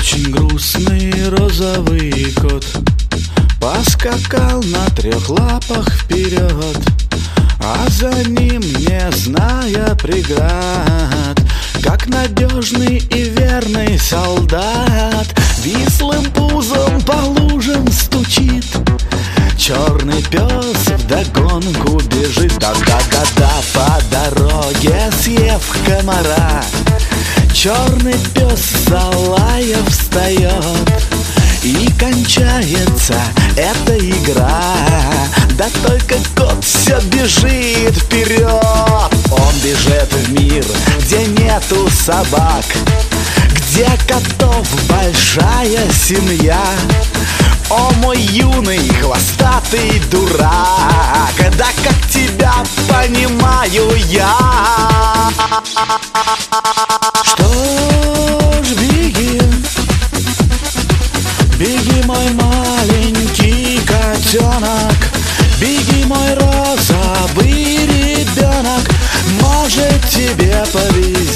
Очень грустный розовый кот поскакал на 3 лапах вперед, а за ним, не зная преград, как надежный и верный солдат, вислым пузом по лужам стучит. Черный пес вдогонку бежит, да-да-да-да, по дороге съев комара. Черный пес залая встает, и кончается эта игра. Да только кот все бежит вперед. Он бежит в мир, где нету собак, где котов большая семья. О, мой юный хвостатый дурак, да как тебя понимаю я. Что ж, беги, беги, мой маленький котенок, беги, мой розовый ребенок, может тебе повезет.